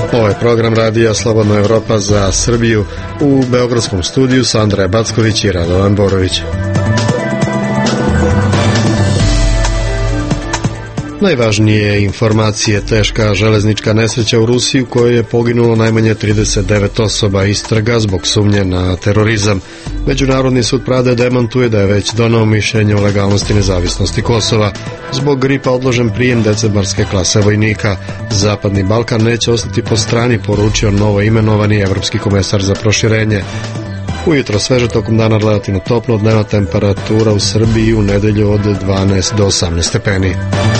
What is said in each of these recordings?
Ovo je program radija Slobodna Evropa za Srbiju. U beogradskom studiju Sandra Backović i Radovan Borović. Najvažnije informacije: teška železnička nesreća u Rusiji u kojoj je poginulo najmanje 39 osoba, istraga zbog sumnje na terorizam. Međunarodni sud pravde demantuje da je već doneo mišljenje o legalnosti i nezavisnosti Kosova. Zbog gripa odložen prijem decembarske klase vojnika. Zapadni Balkan neće ostati po strani, poručio novo imenovani evropski komesar za proširenje. Ujutro sveže, tokom dana relativno toplo, dnevna temperatura u Srbiji u nedelju od 12 do 18 stepeni.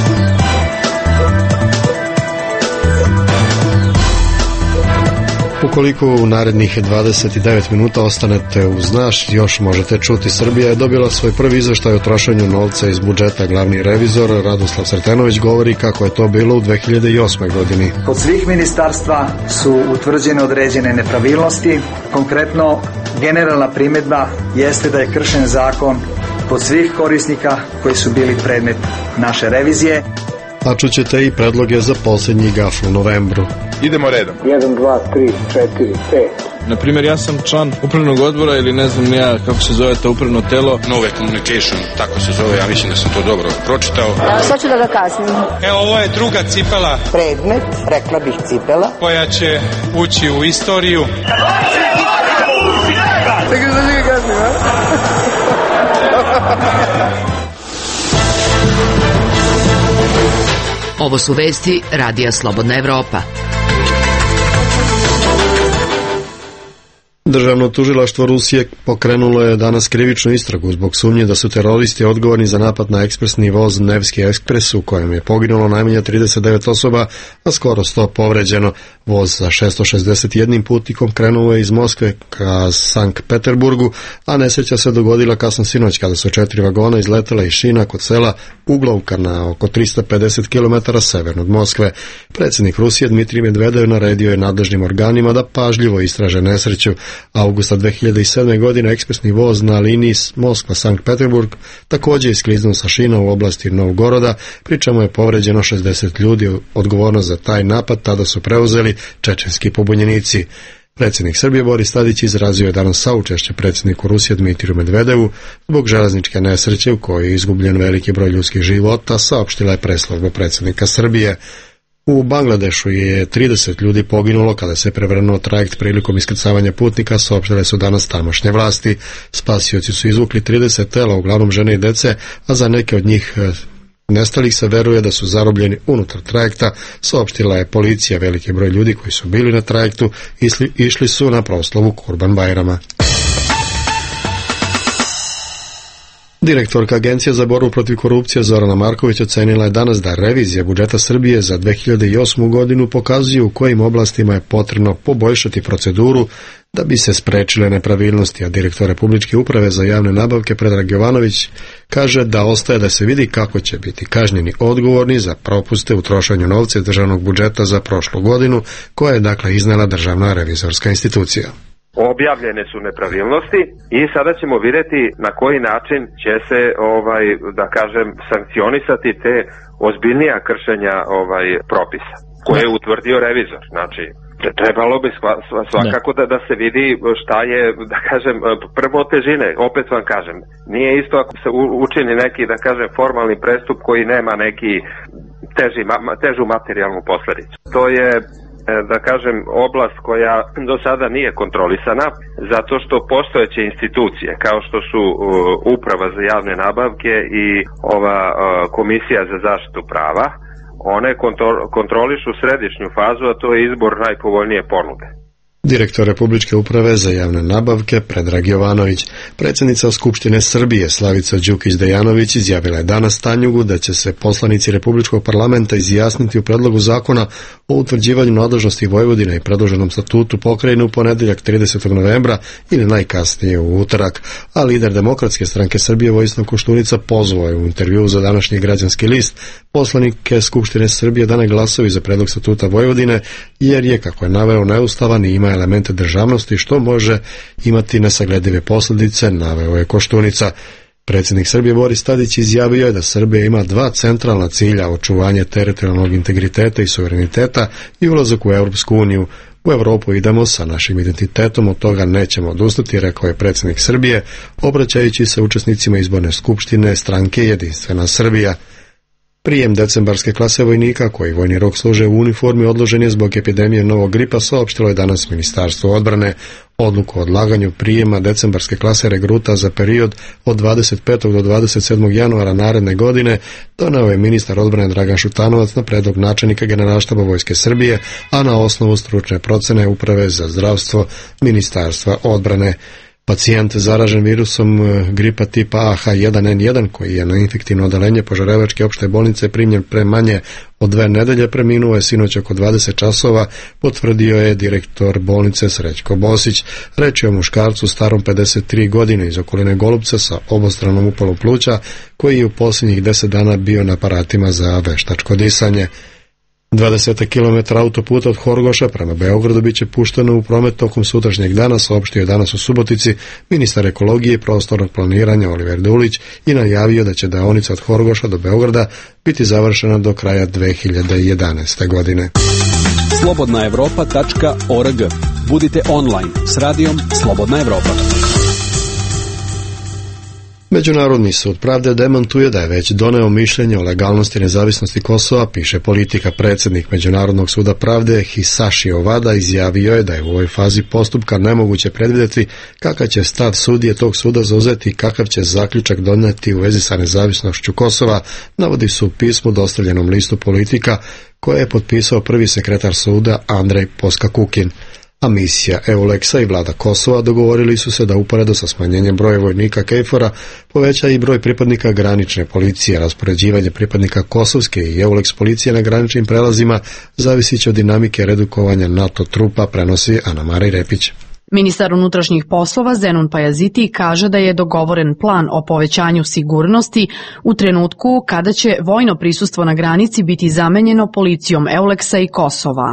Ukoliko u narednih 29 minuta ostanete uz nas, još možete čuti. Srbija je dobila svoj prvi izveštaj o trošenju novca iz budžeta. Glavni revizor Radoslav Sretenović govori kako je to bilo u 2008. godini. Kod svih ministarstva su utvrđene određene nepravilnosti. Konkretno, generalna primjedba jeste da je kršen zakon kod svih korisnika koji su bili predmet naše revizije. A čućete i predloge za posljednji gaf u novembru. Idemo redom. 1, 2, 3, 4, 5. Naprimjer, ja sam član upravnog odbora ili ne znam ja kako se zove to upravno telo. Nove Communication, tako se zove, ja mislim da sam to dobro pročitao. Sad ću da ga kasnim. Evo, ovo je druga cipela. Predmet, rekla bih cipela. Koja će ući u istoriju. Ovo su vesti radija Slobodna Evropa. Državno tužilaštvo Rusije pokrenulo je danas krivičnu istragu zbog sumnje da su teroristi odgovorni za napad na ekspresni voz Nevski ekspres u kojem je poginulo najmanje 39 osoba, a skoro 100 povređeno. Voz sa 661 putnikom krenuo je iz Moskve ka Sankt Peterburgu, a nesreća se dogodila kasno sinoć kada su 4 vagona izletela iz šina kod sela Uglovka na oko 350 km severno od Moskve. Predsjednik Rusije Dmitrij Medvedev naredio je nadležnim organima da pažljivo istraže nesreću. Augusta 2007. godine ekspresni voz na liniji Moskva-Sankt Peterburg također iskliznuo sa šina u oblasti Novgoroda, pri čemu je povređeno 60 ljudi. Odgovornost za taj napad tada su preuzeli čečenski pobunjenici. Predsjednik Srbije Boris Tadić izrazio je danas saučešće predsjedniku Rusije Dmitriju Medvedevu zbog železničke nesreće u kojoj je izgubljen veliki broj ljudskih života, saopštila je preslužba predsjednika Srbije. U Bangladešu je 30 ljudi poginulo kada se prevrnuo trajekt prilikom iskrcavanja putnika, saopštile su danas tamošnje vlasti. Spasioci su izvukli 30 tela, uglavnom žene i dece, a za neke od njih nestalih se veruje da su zarobljeni unutar trajekta, saopštila je policija. Veliki broj ljudi koji su bili na trajektu išli su na proslavu Kurban Bajrama. Direktorka Agencije za borbu protiv korupcije Zorana Marković ocenila je danas da revizija budžeta Srbije za 2008. godinu pokazuje u kojim oblastima je potrebno poboljšati proceduru da bi se sprečile nepravilnosti, a direktor Republičke uprave za javne nabavke Predrag Jovanović kaže da ostaje da se vidi kako će biti kažnjeni odgovorni za propuste u trošenju novca iz državnog budžeta za prošlu godinu, koja je dakle iznela Državna revizorska institucija. Objavljene su nepravilnosti i sada ćemo vidjeti na koji način će se da kažem sankcionisati te ozbiljnija kršenja propisa koje je utvrdio revizor. Znači trebalo bi svakako da se vidi šta je, da kažem, prvo težine. Opet vam kažem, nije isto ako se učini neki, da kažem, formalni prestup koji nema neki težu materijalnu posljedicu. To je, da kažem, oblast koja do sada nije kontrolisana, zato što postojeće institucije kao što su Uprava za javne nabavke i ova Komisija za zaštitu prava, one kontrolišu središnju fazu, a to je izbor najpovoljnije ponude. Direktor Republičke uprave za javne nabavke Predrag Jovanović. Predsjednica Skupštine Srbije Slavica Đukić-Dejanović izjavila je danas Tanjugu da će se poslanici Republičkog parlamenta izjasniti u predlogu zakona o utvrđivanju nadležnosti Vojvodine i predloženom statutu pokrajine u ponedjeljak 30. novembra ili najkasnije u utorak, a lider Demokratske stranke Srbije Vojislav Koštunica pozvao je u intervjuu za današnji Građanski list poslanike Skupštine Srbije da ne glasaju za predlog statuta Vojvodine, jer je, kako je naveo, neustavan i ima elemente državnosti što može imati nesagledive posljedice, naveo je Koštunica. Predsjednik Srbije Boris Tadić izjavio je da Srbija ima dva centralna cilja: očuvanje teritorijalnog integriteta i suvereniteta i ulazak u Europsku uniju. U Europu idemo sa našim identitetom, od toga nećemo odustati, rekao je predsjednik Srbije, obraćajući se učesnicima izborne skupštine stranke Jedinstvena Srbija. Prijem decembarske klase vojnika koji vojni rok služe u uniformi odložen je zbog epidemije novog gripa, saopštilo je danas Ministarstvo odbrane. Odluku o odlaganju prijema decembarske klase regruta za period od 25. do 27. januara naredne godine doneo je ministar odbrane Dragan Šutanovac na predlog načelnika Generalštaba Vojske Srbije, a na osnovu stručne procene Uprave za zdravstvo Ministarstva odbrane. Pacijent zaražen virusom gripa tipa AH1N1 koji je na infektivno odeljenje Požarevačke opšte bolnice primljen pre manje od 2 nedelje preminuo je sinoć oko 20 časova, potvrdio je direktor bolnice Srećko Bosić. Reč je o muškarcu starom 53 godine iz okoline Golubca sa obostranom upalom pluća koji je u posljednjih 10 dana bio na aparatima za veštačko disanje. 20 km autoputa od Horgoša prema Beogradu biće pušteno u promet tokom sutrašnjeg dana, saopštio je danas u Subotici ministar ekologije i prostornog planiranja Oliver Dulić i najavio da će deonica od Horgoša do Beograda biti završena do kraja 2011. godine. slobodnaevropa.org. Budite online s radijom Slobodna Evropa. Međunarodni sud pravde demantuje da je već doneo mišljenje o legalnosti i nezavisnosti Kosova, piše Politika. Predsjednik Međunarodnog suda pravde Hisashi Ovada izjavio je da je u ovoj fazi postupka nemoguće predvidjeti kakav će stav sudije tog suda zauzeti i kakav će zaključak donijeti u vezi sa nezavisnošću Kosova, navodi se u pismu dostavljenom listu Politika koje je potpisao prvi sekretar suda Andrej Poska-Kukin. A misija EULEX-a i vlada Kosova dogovorili su se da uporedo sa smanjenjem broja vojnika KFOR-a poveća i broj pripadnika granične policije. Raspoređivanje pripadnika kosovske i EULEX policije na graničnim prelazima zavisit će od dinamike redukovanja NATO trupa, prenosi Ana-Marija Repić. Ministar unutrašnjih poslova Zenon Pajaziti kaže da je dogovoren plan o povećanju sigurnosti u trenutku kada će vojno prisustvo na granici biti zamenjeno policijom EULEX-a i Kosova.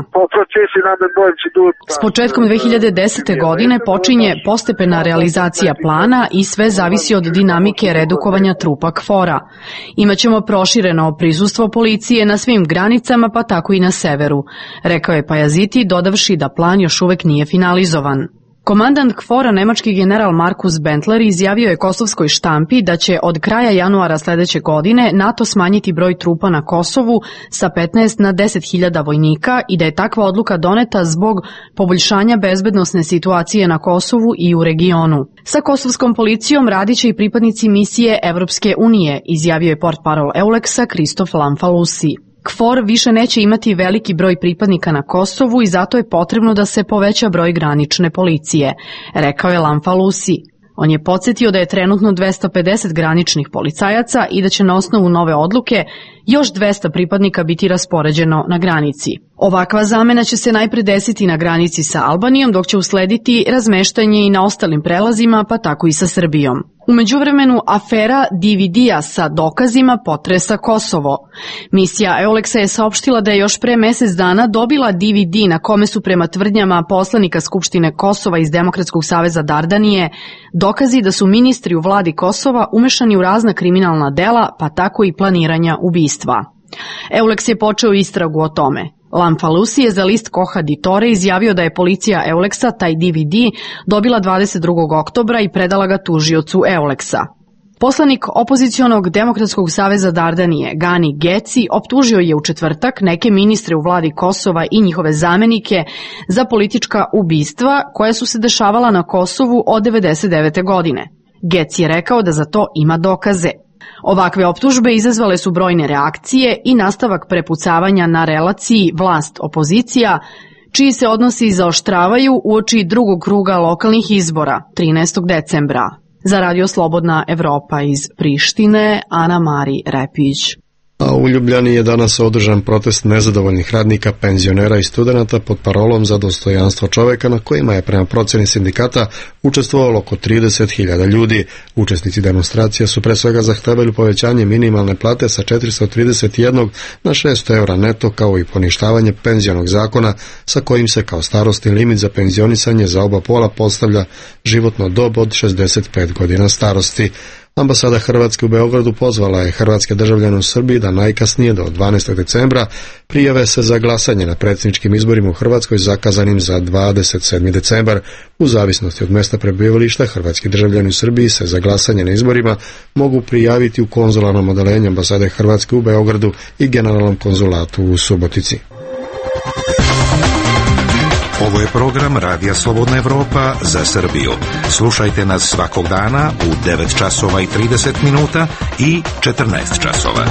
S početkom 2010. godine počinje postepena realizacija plana i sve zavisi od dinamike redukovanja trupa KFOR-a. Imaćemo prošireno prisustvo policije na svim granicama, pa tako i na severu, rekao je Pajaziti, dodavši da plan još uvek nije finalizovan. Komandant KFOR-a, nemački general Markus Bentler, izjavio je kosovskoj štampi da će od kraja januara sledeće godine NATO smanjiti broj trupa na Kosovu sa 15 na 10.000 vojnika i da je takva odluka doneta zbog poboljšanja bezbednosne situacije na Kosovu i u regionu. Sa kosovskom policijom radit će i pripadnici misije Evropske unije, izjavio je portparol EULEX-a Kristof Lamfalusi. KFOR više neće imati veliki broj pripadnika na Kosovu i zato je potrebno da se poveća broj granične policije, rekao je Lamfalusi. On je podsjetio da je trenutno 250 graničnih policajaca i da će na osnovu nove odluke još 200 pripadnika biti raspoređeno na granici. Ovakva zamena će se najpre desiti na granici sa Albanijom, dok će uslediti razmeštanje i na ostalim prelazima, pa tako i sa Srbijom. U međuvremenu, afera DVD-a sa dokazima potresa Kosovo. Misija EULEX-a je saopštila da je još pre mesec dana dobila DVD na kome su prema tvrdnjama poslanika Skupštine Kosova iz Demokratskog saveza Dardanije dokazi da su ministri u vladi Kosova umešani u razna kriminalna dela, pa tako i planiranja ubistva. EULEX je počeo istragu o tome. Lamfalusi je za list Koha Ditore izjavio da je policija EULEX-a taj DVD dobila 22. oktobra i predala ga tužiocu EULEX-a. Poslanik opozicionog Demokratskog saveza Dardanije, Gani Geci, optužio je u četvrtak neke ministre u vladi Kosova i njihove zamenike za politička ubistva koja su se dešavala na Kosovu od 1999. godine. Geci je rekao da za to ima dokaze. Ovakve optužbe izazvale su brojne reakcije i nastavak prepucavanja na relaciji vlast-opozicija, čiji se odnosi zaoštravaju uoči drugog kruga lokalnih izbora 13. decembra. Za Radio Slobodna Evropa iz Prištine, Ana-Marija Repić. A u Ljubljani je danas održan protest nezadovoljnih radnika, penzionera i studenata pod parolom za dostojanstvo čoveka, na kojima je prema proceni sindikata učestvovalo oko 30.000 ljudi. Učesnici demonstracija su pre svega zahtevali povećanje minimalne plate sa 431 na 600 € neto, kao i poništavanje penzionog zakona sa kojim se kao starosni limit za penzionisanje za oba pola postavlja životno dob od 65 godina starosti. Ambasada Hrvatske u Beogradu pozvala je hrvatske državljane u Srbiji da najkasnije do 12. decembra prijave se za glasanje na predsjedničkim izborima u Hrvatskoj zakazanim za 27. decembar. U zavisnosti od mjesta prebivališta, hrvatski državljani u Srbiji se za glasanje na izborima mogu prijaviti u konzularnom odeljenju Ambasade Hrvatske u Beogradu i Generalnom konzulatu u Subotici. Ovo je program Radija Slobodna Evropa za Srbiju. Slušajte nas svakog dana u 9 časova i 30 minuta i 14 časova.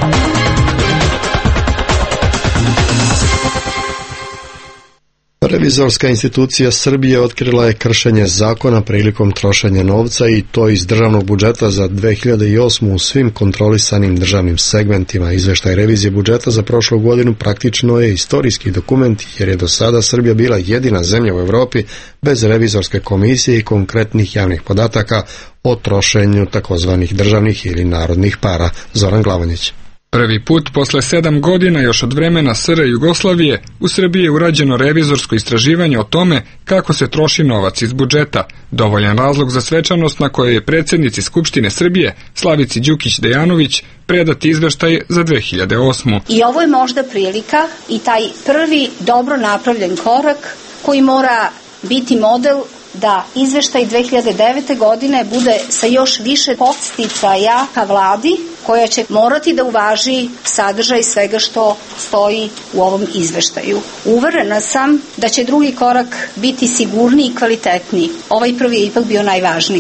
Revizorska institucija Srbije otkrila je kršenje zakona prilikom trošenja novca i to iz državnog budžeta za 2008. u svim kontrolisanim državnim segmentima. Izveštaj revizije budžeta za prošlu godinu praktično je istorijski dokument jer je do sada Srbija bila jedina zemlja u Evropi bez revizorske komisije i konkretnih javnih podataka o trošenju takozvanih državnih ili narodnih para. Zoran Glavanić. Prvi put posle 7 godina još od vremena SR Jugoslavije u Srbiji je urađeno revizorsko istraživanje o tome kako se troši novac iz budžeta. Dovoljan razlog za svečanost na kojoj je predsjednici Skupštine Srbije Slavici Đukić Dejanović predati izveštaj za 2008. I ovo je možda prilika i taj prvi dobro napravljen korak koji mora biti model da izveštaj 2009. godine bude sa još više podsticaja ka vladi koja će morati da uvaži sadržaj svega što stoji u ovom izveštaju. Uverena sam da će drugi korak biti sigurniji i kvalitetniji. Ovaj prvi je ipak bio najvažniji.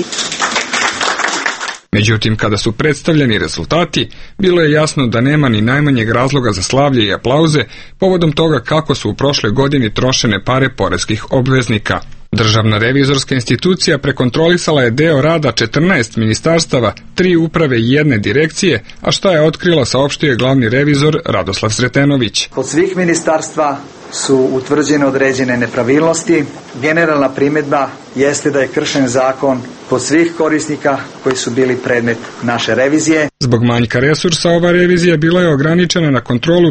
Međutim, kada su predstavljeni rezultati, bilo je jasno da nema ni najmanjeg razloga za slavlje i aplauze povodom toga kako su u prošloj godini trošene pare poreskih obveznika. Državna revizorska institucija prekontrolisala je deo rada 14 ministarstava, 3 uprave i 1 direkcije, a šta je otkrila saopštio je glavni revizor Radoslav Sretenović. Kod svih ministarstva su utvrđene određene nepravilnosti. Generalna primjedba jeste da je kršen zakon kod svih korisnika koji su bili predmet naše revizije. Zbog manjka resursa ova revizija bila je ograničena na kontrolu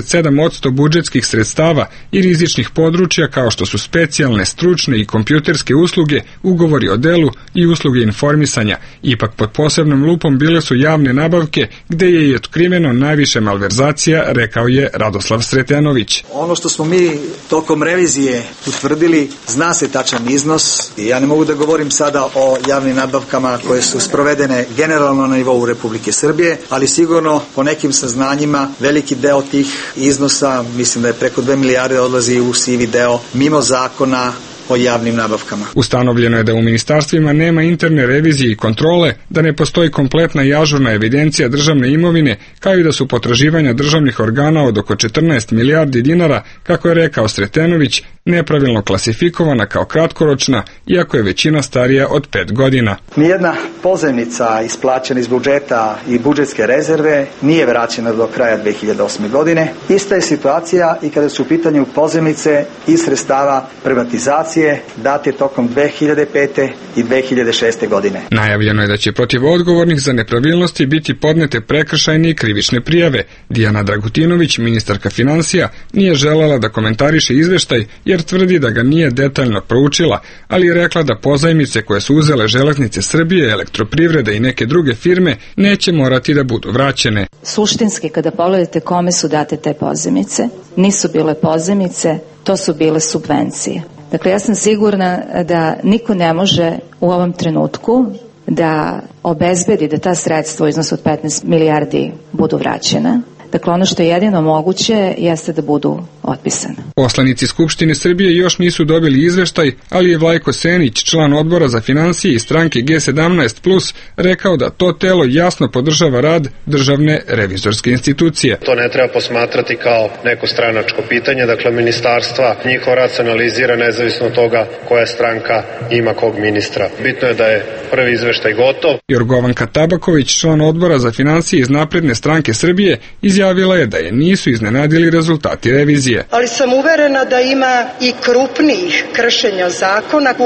27% budžetskih sredstava i rizičnih područja kao što su specijalne, stručne i kompjuterske usluge, ugovori o delu i usluge informisanja. Ipak pod posebnom lupom bile su javne nabavke gde je i otkriveno najviše malverzacija, rekao je Radoslav Sretenović. Ono što smo mi tokom revizije utvrdili, zna se tačan iznos. Ja ne mogu da govorim sada o javnim nabavkama koje su sprovedene generalno na nivou Republike Srbije, ali sigurno po nekim saznanjima veliki deo tih iznosa, mislim da je preko 2 milijarde, odlazi u sivi deo mimo zakona o javnim nabavkama. Ustanovljeno je da u ministarstvima nema interne revizije i kontrole, da ne postoji kompletna i ažurna evidencija državne imovine, kao i da su potraživanja državnih organa od oko 14 milijardi dinara, kako je rekao Sretenović, nepravilno klasifikovana kao kratkoročna, iako je većina starija od 5 godina. Nijedna pozajmica isplaćena iz budžeta i budžetske rezerve nije vraćena do kraja 2008. godine. Ista je situacija i kada su u pitanju pozajmice i sredstava privatizacije date tokom 2005. i 2006. godine. Najavljeno je da će protiv odgovornih za nepravilnosti biti podnete prekršajne i krivične prijave. Dijana Dragutinović, ministarka finansija, nije želela da komentariše izveštaj jer tvrdi da ga nije detaljno proučila, ali je rekla da pozajmice koje su uzele Železnice Srbije, Elektroprivreda i neke druge firme neće morati da budu vraćene. Suštinski, kada pogledate kome su date te pozajmice, nisu bile pozajmice, to su bile subvencije. Dakle, ja sam sigurna da niko ne može u ovom trenutku da obezbedi da ta sredstva u iznosu od 15 milijardi budu vraćena. Dakle, ono što je jedino moguće jeste da budu otpisane. Poslanici Skupštine Srbije još nisu dobili izveštaj, ali je Vlajko Senić, član odbora za finansije i stranke G17+, rekao da to telo jasno podržava rad državne revizorske institucije. To ne treba posmatrati kao neko stranačko pitanje, dakle ministarstva, njihov rad se analizira nezavisno od toga koja stranka ima kog ministra. Bitno je da je prvi izveštaj gotov. Jorgovanka Tabaković, član odbora za finansije iz Napredne stranke Srbije, izjavila je da je nisu iznenadili rezultati revizije. Ali sam uverena da ima i krupnijih kršenja zakona u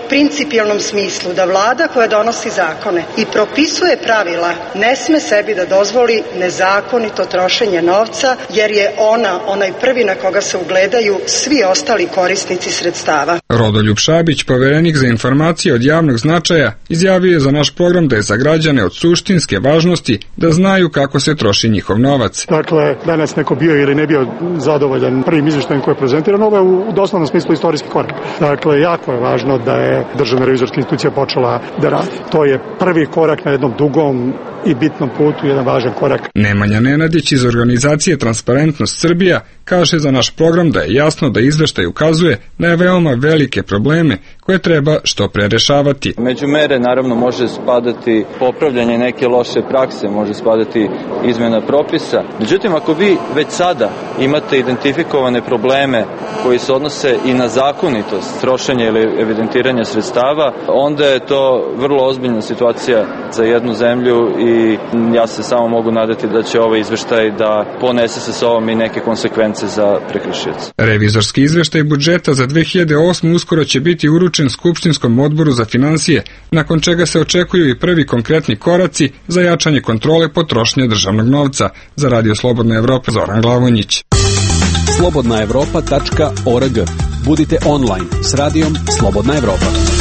principijelnom smislu da vlada koja donosi zakone i propisuje pravila ne sme sebi da dozvoli nezakonito trošenje novca, jer je ona onaj prvi na koga se ugledaju svi ostali korisnici sredstava. Rodoljub Šabić, poverenik za informacije od javnog značaja, izjavio je za naš program da je za građane od suštinske važnosti da znaju kako se troši njihov novac. Dakle, danas neko bio ili ne bio zadovoljan prvim izvještajem koji je prezentiran, ovo je u doslovnom smislu istorijski korak. Dakle, jako je važno da je Državna revizorska institucija počela da radi. To je prvi korak na jednom dugom i bitnom putu, jedan važan korak. Nemanja Nenadić iz organizacije Transparentnost Srbija kaže za naš program da je jasno da izveštaj ukazuje na veoma velike probleme koje treba što pre rešavati. Među mere naravno može spadati popravljanje neke loše prakse, može spadati izmena propisa. Međutim, ako vi već sada imate identifikovane probleme koji se odnose i na zakonitost trošenja ili evidentiranja sredstava, onda je to vrlo ozbiljna situacija za jednu zemlju i ja se samo mogu nadati da će ovaj izveštaj da ponese sa sobom i neke konsekvence za prekršioce. Revizorski izveštaj budžeta za 2008. uskoro će biti uručen Skupštinskom odboru za finansije, nakon čega se očekuju i prvi konkretni koraci za jačanje kontrole potrošnje državnog novca. Za Radio Slobodna Evropa, Zoran Glavonjić. slobodnaevropa.org. Budite online s radijom Slobodna Evropa.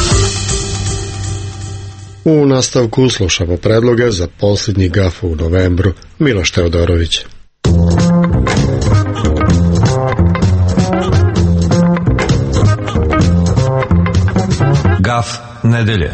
U nastavku slušamo predloge za posljednji gaf u novembru. Miloš Teodorović. Gaf nedelje.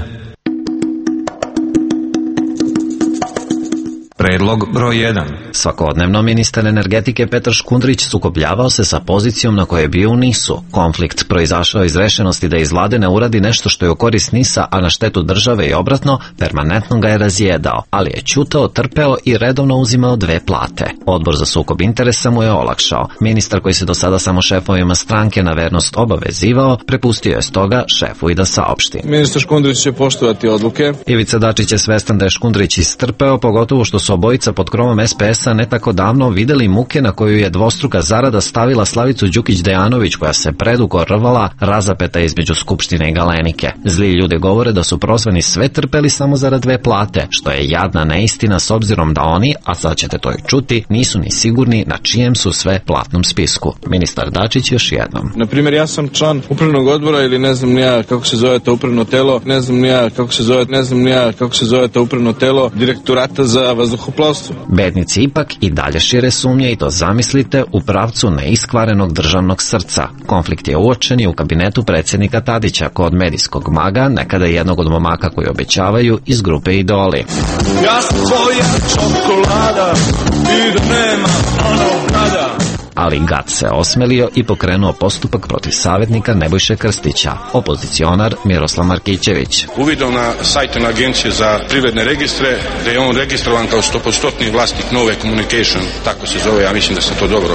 Predlog broj 1. Svakodnevno ministar energetike Petar Škundrić sukobljavao se sa pozicijom na kojoj je bio u NIS-u. Konflikt proizašao iz rešenosti da iz vlade ne uradi nešto što je u korist NIS-a, a na štetu države i obratno, permanentno ga je razjedao, ali je ćutao, trpeo i redovno uzimao 2 plate. Odbor za sukob interesa mu je olakšao. Ministar koji se do sada samo šefovima stranke na vernost obavezivao, prepustio je stoga šefu i da saopšti. Ministar Škundrić će poštovati odluke. Ivica Dačić je svestan da je Škundrić istrpeo, pogotovo što su obojica pod krovom SPS-a ne tako davno videli muke na koju je dvostruka zarada stavila Slavicu Đukić-Dejanović, koja se predugo rvala razapeta između Skupštine i Galenike. Zli ljudi govore da su prozvani sve trpeli samo zarad 2 plate, što je jadna neistina s obzirom da oni, a sad ćete to i čuti, nisu ni sigurni na čijem su sve platnom spisku. Ministar Dačić još jednom. Naprimjer, ja sam član upravnog odbora ili ne znam ni ja kako se zove to upravno telo, ne znam ni ja kako se zove to upravno telo Direktorata za vazduhoplovstvo. Bednici ipak i dalje šire sumnje i to zamislite u pravcu neiskvarenog državnog srca. Konflikt je uočen i u kabinetu predsjednika Tadića kod medijskog maga, nekada jednog od momaka koji obećavaju iz grupe Idoli. Ja sam tvoja čokolada i da nema onog nada. Ali Gat se osmelio i pokrenuo postupak protiv savjetnika Nebojše Krstića, opozicionar Miroslav Markićević. Uvidom na sajtu Agencije za privredne registre, da je on registrovan kao 100% vlasnik Nove Communication, tako se zove, ja mislim da sam to dobro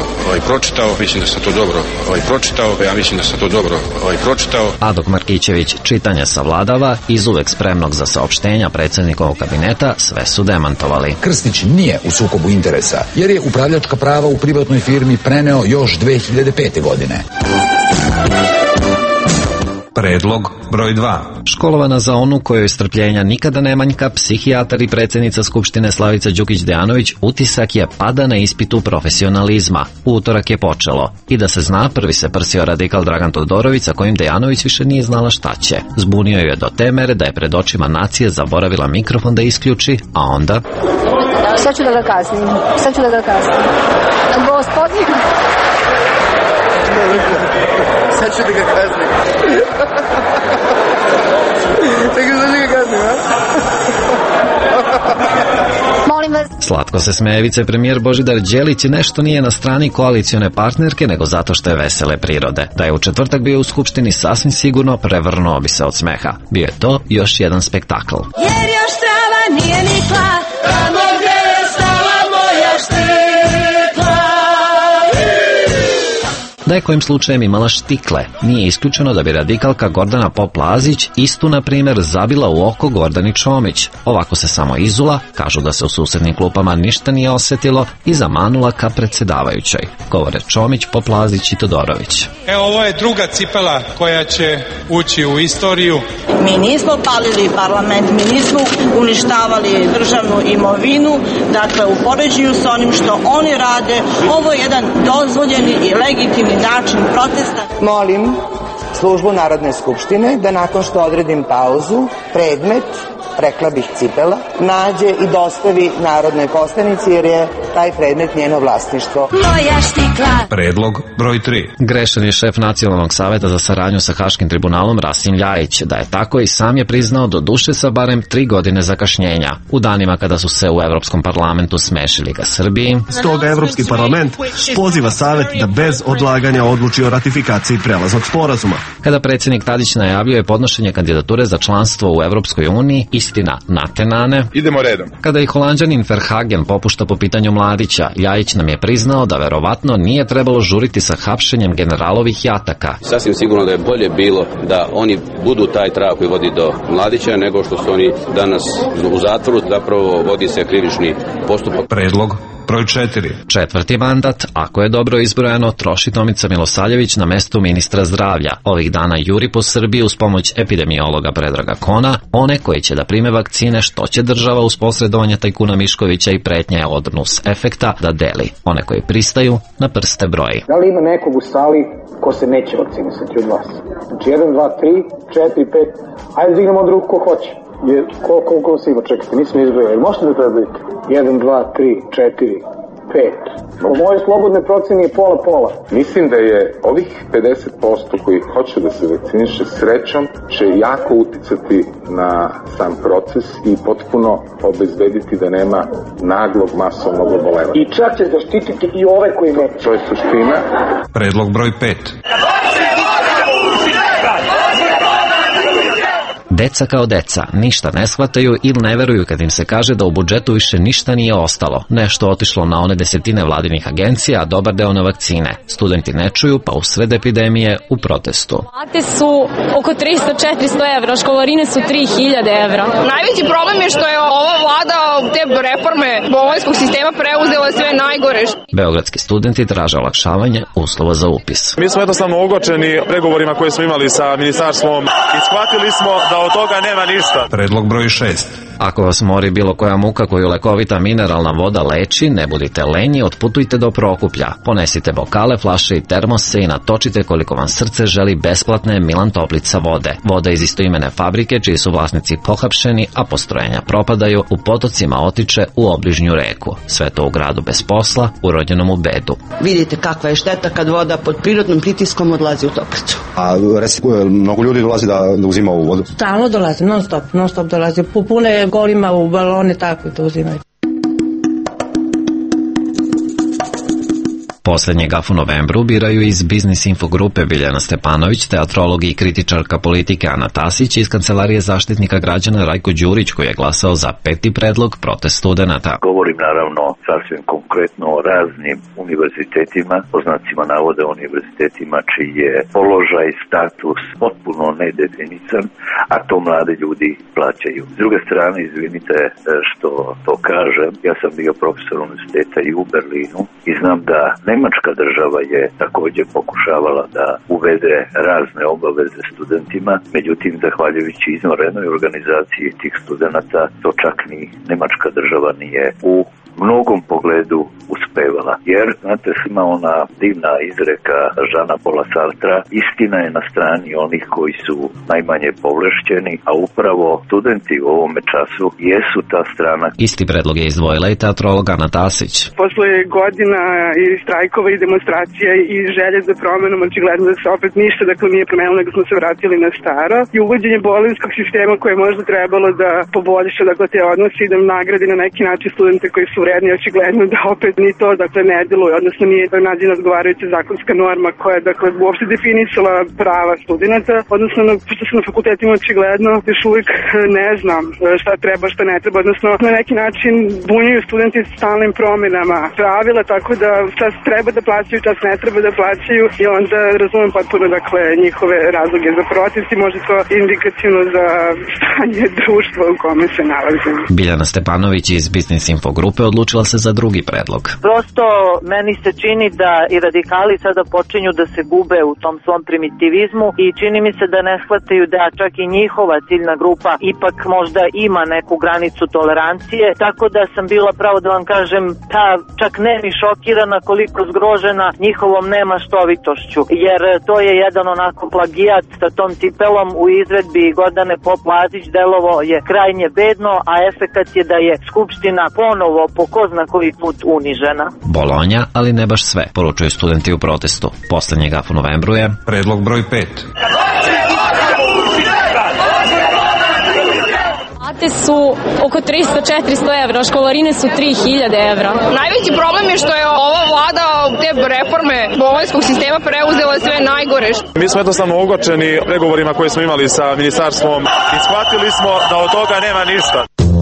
pročitao. A dok Markićević čitanje savladava, iz uvek spremnog za saopštenja predsjednikovog kabineta, sve su demantovali. Krstić nije u sukobu interesa, jer je upravljačka prava u privatnoj firmi preneo još 2005. godine. Predlog broj 2. Školovana za onu kojoj strpljenja nikada ne manjka, psihijatar i predsjednica Skupštine Slavica Đukić-Dejanović utisak je pada na ispitu profesionalizma. U utorak je počelo. I da se zna, prvi se prsio radikal Dragan Todorović, sa kojim Dejanović više nije znala šta će. Zbunio je do te mere da je pred očima nacije zaboravila mikrofon da isključi, a onda... Sad ću da ga kaznim. Gospodin... Sad ću da ga kaznim. Molim vas. Slatko se smeje vicepremijer Božidar Đelić, nešto nije na strani koalicione partnerke, nego zato što je vesele prirode. Da je u četvrtak bio u Skupštini, sasvim sigurno prevrnuo bi se od smeha. Bio je to još jedan spektakl. Jer još trava nije nikla, tamo gdje je stala moja štikla. Da je kojim slučajem imala štikle, nije isključeno da bi radikalka Gordana Pop-Lazić istu, na primjer, zabila u oko Gordani Čomić. Ovako se samo izula, kažu da se u susednim klupama ništa nije osjetilo i zamanula ka predsjedavajućoj. Govore Čomić, Pop-Lazić i Todorović. Evo, ovo je druga cipela koja će ući u istoriju. Mi nismo palili parlament, mi nismo uništavali državnu imovinu, dakle u poređenju s onim što oni rade, ovo je jedan dozvoljeni i legitimni način protesta. Molim službu Narodne skupštine da nakon što odredim pauzu, predmet, rekla bih cipela, nađe i dostavi narodnoj poslanici jer je taj predmet njeno vlasništvo. Moja štikla. Predlog broj 3. Grešan je šef Nacionalnog saveta za saradnju sa Haškim tribunalom Rasim Ljajić. Da je tako i sam je priznao, do duše sa barem 3 godine zakašnjenja. U danima kada su se u Evropskom parlamentu smešili ga Srbiji. Stoga Evropski parlament poziva savet da bez odlaganja odluči o ratifikaciji prelaznog sporazuma. Kada predsjednik Tadić najavljuje podnošenje kandidature za članstvo u Evropskoj uniji, istina natenane. Idemo redom. Kada i Holanđanin Verhagen popušta po pitanju Mladića, Ljajić nam je priznao da verovatno nije trebalo žuriti sa hapšenjem generalovih jataka. Sasvim sigurno da je bolje bilo da oni budu taj trag koji vodi do Mladića nego što su oni danas u zatvoru, zapravo vodi se krivični postupak. Predlog broj 4. Četvrti mandat, ako je dobro izbrojano, troši Tomica Milosavljević na mestu ministra zdravlja. Ovih dana juri po Srbiji uz pomoć epidemiologa Predraga Kona, one koji će da prime vakcine, što će država uz posredovanje tajkuna Miškovića i pretnje od nus efekta da deli. One koji pristaju na prste broji. Da li ima nekog u sali ko se neće vakcinisati od vas? Znači 1, 2, 3, 4, 5, ajde dignemo od ruku ko hoće. Koliko se ima, čekajte, nismo izbrojali, možete da prebrojite? 1, 2, 3, 4, 5. Po mojoj slobodne proceni je pola. Mislim da je ovih 50% koji hoće da se vakciniše srećom će jako uticati na sam proces i potpuno obezbediti da nema naglog masovnog obolevanja. I čak će zaštititi i ove koji ne. To je suština. Predlog broj 5. Deca kao deca ništa ne shvataju ili ne veruju kad im se kaže da u budžetu više ništa nije ostalo. Nešto otišlo na one desetine vladinih agencija, a dobar deo na vakcine. Studenti ne čuju, pa u sred epidemije u protestu. Plate su oko 300-400 evra, školarine su 3000 evra. Najveći problem je što je ova vlada te reforme bolonjskog sistema preuzela sve najgore. Beogradski studenti traže olakšavanje uslova za upis. Mi smo jednostavno ogorčeni pregovorima koje smo imali sa ministarstvom i shvatili smo da od toga nema ništa. Predlog broj 6. Ako vas mori bilo koja muka koju lekovita mineralna voda leči, ne budite lenji, otputujte do Prokuplja. Ponesite bokale, flaše i termose i natočite koliko vam srce želi besplatne Milan Toplica vode. Voda iz istoimene fabrike, čiji su vlasnici pohapšeni, a postrojenja propadaju, u potocima otiče u obližnju reku. Sve to u gradu bez posla, urođenom u bedu. Vidite kakva je šteta kad voda pod prirodnom pritiskom odlazi u Toplicu. A mnogo ljudi dolazi da uzima ovu vodu? Stalno dolazi, non stop dolazi. Pune golima u balone, tako da uzimaju. Poslednje gaf u novembru biraju iz Biznis Info grupe Biljana Stepanović, teatrolog i kritičarka politike Ana Tasić, iz Kancelarije zaštitnika građana Rajko Đurić, koji je glasao za 5. predlog protest studenata. Govorim naravno sasvim konkretno o raznim univerzitetima, po znacima navode univerzitetima čiji je položaj, status potpuno nedefinisan, a to mlade ljudi plaćaju. S druge strane, izvinite što to kažem, ja sam bio profesor univerziteta i u Berlinu i znam da Nemačka država je također pokušavala da uvede razne obaveze studentima, međutim, zahvaljujući izvanrednoj organizaciji tih studenata, to čak ni Nemačka država nije u mnogom pogledu uspevala. Jer, znate, ima ona divna izreka Žana Pola Sartra, istina je na strani onih koji su najmanje povlašćeni, a upravo studenti u ovome času jesu ta strana. Isti predlog je izdvojila i teatrologa Ana Tasić. Posle godina i strajkova i demonstracija i želje za promenom, očigledno da se opet ništa nije promenilo, nego smo se vratili na staro. I uvođenje bolonjskog sistema koje je možda trebalo da poboljša te odnose i da nagradi na neki način studente koji su uredni, očigledno da opet ni to, dakle, ne deluje, odnosno nije nađena odgovarajuća zakonska norma koja je, dakle, uopšte definisala prava studenta, odnosno pošto su na fakultetima očigledno još uvijek ne znam šta treba, šta ne treba, odnosno na neki način bunjuju studenti s stalnim promjenama pravila, tako da čas treba da plaćaju, čas ne treba da plaćaju i onda razumem potpuno, dakle, njihove razloge za protest i možda to indikativno za stanje društva u kome se nalazimo. Biljana Stepanović iz Business Info grupe odlučila se za drugi predlog. Prosto meni se čini da i radikali sada počinju da se gube u tom svom primitivizmu i čini mi se da ne shvataju da čak i njihova ciljna grupa ipak možda ima neku granicu tolerancije, tako da sam bila, pravo da vam kažem, čak ne ni šokirana koliko zgrožena njihovom nemaštovitošću, jer to je jedan onako plagijat sa tom cipelom u izvedbi Gordane Pop-Lazić, delovo je krajnje bedno, a efekat je da je Skupština ponovo po ko zna koji put unižena. Bolonja, ali ne baš sve, poručuju studenti u protestu. Poslednjeg u novembru je predlog broj 5. Plate su oko 300-400 evra, školarine su 3000 evra. Najveći problem je što je ova vlada te reforme bolonjskog sistema preuzela sve najgore. Mi smo jednostavno ogorčeni pregovorima koje smo imali sa ministarstvom i shvatili smo da od toga nema ništa.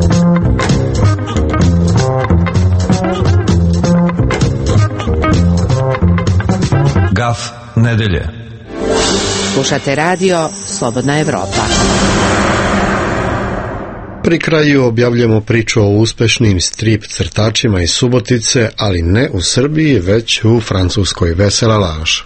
Gaf nedelje. Slušate radio Slobodna Evropa. Pri kraju objavljamo priču o uspešnim strip crtačima iz Subotice, ali ne u Srbiji, već u Francuskoj. Vesela laž.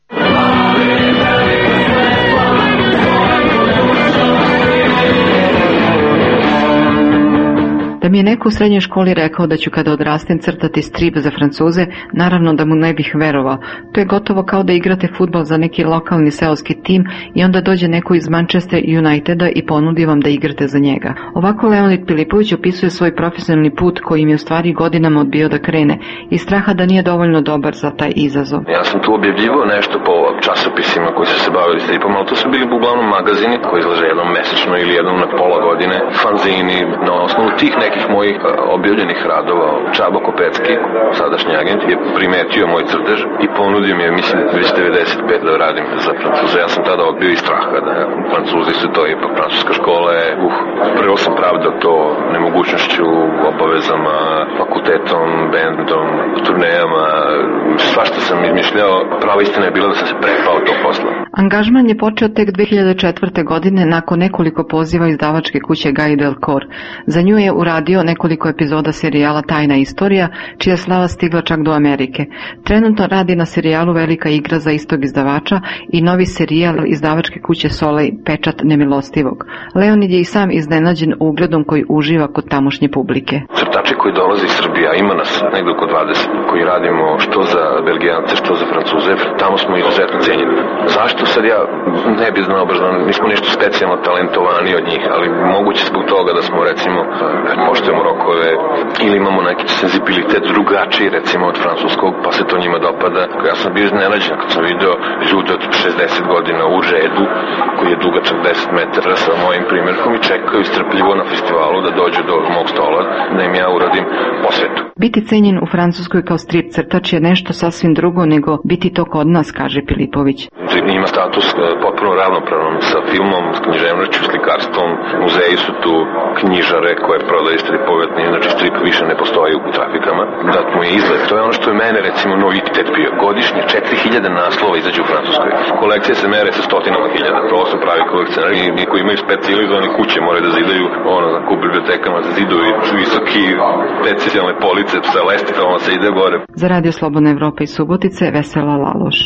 Da mi je neko u srednjoj školi rekao da ću kada odrastem crtati strip za Francuze, naravno da mu ne bih verovao. To je gotovo kao da igrate fudbal za neki lokalni seoski tim i onda dođe neko iz Manchester Uniteda i ponudi vam da igrate za njega. Ovako Leonid Pilipović opisuje svoj profesionalni put koji im je u stvari godinama odbio da krene i straha da nije dovoljno dobar za taj izazov. Ja sam tu objavljivao nešto po časopisima koji su se bavili stripom, ali to su bili uglavnom magazini koji izlaže jednom mesečno ili jednom na pola godine, fanzini. Na osnovu tih nekih mojih objavljenih radova Čabo Kopecki, sadašnji agent, je primetio moj crtež i ponudio mi je, mislim, 295 da radim za Francuze. Ja sam tada odbio iz straha da Francuzi su to, ipak francuska škola je, prvo sam pravdao to nemogućnošću, obavezama, fakultetom, bendom, turnejama, svašta sam izmišljao. Prava istina je bila da sam se prepao to posla. Angažman je počeo tek 2004. godine nakon nekoliko poziva izdavačke kuće Guy Delcourt. Za nju je uradio nekoliko epizoda serijala Tajna istorija, čija slava stigla čak do Amerike. Trenutno radi na serijalu Velika igra za istog izdavača i novi serijal izdavačke kuće Soleil, Pečat nemilostivog. Leonid je i sam iznenađen ugledom koji uživa kod tamošnje publike. Crtači koji dolaze iz Srbije, a ima nas negdje oko 20, koji radimo što za Belgijance, što za Francuze, tamo smo izuzetno cenjeni. Zašto sad ja ne bi znao baš da nismo ništa specijalno talentovani od njih, ali moguće zbog toga da smo, recimo, poštujemo rokove ili imamo neki senzibilitet drugačiji, recimo, od francuskog, pa se to njima dopada. Ja sam bio iznenađen kad sam video ljude od 60 godina u redu, koji je dugačak 10 metara sa mojim primjerkom i čekaju strpljivo na festivalu da dođu do mog stola, da im ja uradim posvetu. Biti cenjen u Francuskoj kao strip crtač je nešto sasvim drugo nego biti to kod nas, kaže Pilipović. Ima status potpuno ravnopravan sa filmom, s književnošću, slikarstvom. Muzeji su tu, knjižare koje prodaju stripove, znači strip više ne postoji u trafikama. Dat mu je izgled. To je ono što je mene, recimo, novitet bio. Godišnje 4000 naslova izađe u Francuskoj. Kolekcije se mere sa 100.000. To su pravi kolekcionari i koji imaju specijalizovane kuće, moraju da zidaju u bibliotekama, da zidovi visoki, specijalne police, sa lestikama se ide gore. Za Radio Slobodna Evropa iz Subotice, Vesela Laloš.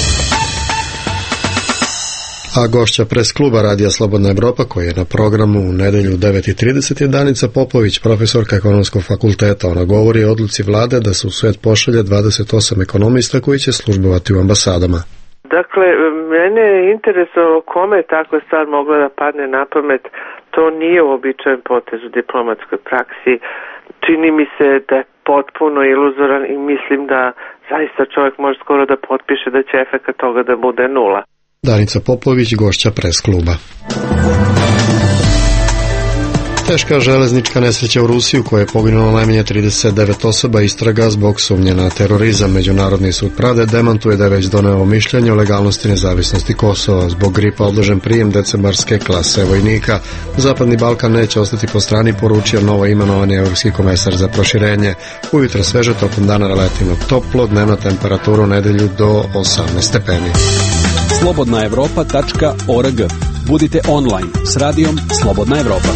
A gošća pres kluba Radija Slobodna Evropa, koji je na programu u nedelju u 9:30, je Danica Popović, profesorka Ekonomskog fakulteta. Ona govori o odluci vlade da se u svet pošalje 28 ekonomista koji će službovati u ambasadama. Dakle, mene je interesovalo kome je takva stvar mogla da padne na pamet. To nije uobičajen potez u diplomatskoj praksi. Čini mi se da je potpuno iluzoran i mislim da zaista čovjek može skoro da potpiše da će efekat toga da bude nula. Danica Popović, gošća pres kluba. Teška železnička nesreća u Rusiji u kojoj je poginulo najmanje 39 osoba istraga zbog sumnje na terorizam. Međunarodni sud pravde demantuje da je već doneo mišljenje o legalnosti i nezavisnosti Kosova. Zbog gripa odložen prijem decembarske klase vojnika. Zapadni Balkan neće ostati po strani, poručio novo imenovani evropski komesar za proširenje. Ujutro sveže, tokom dana relativno toplo, dnevna temperatura u nedelju do 18 stepeni. slobodnaevropa.org. Budite online s radijom Slobodna Evropa.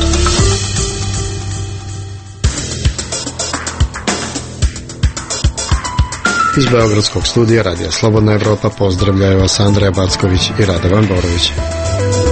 Iz Beogradskog studija radija Slobodna Evropa pozdravljaju vas Andreja Backović i Radovan Borović.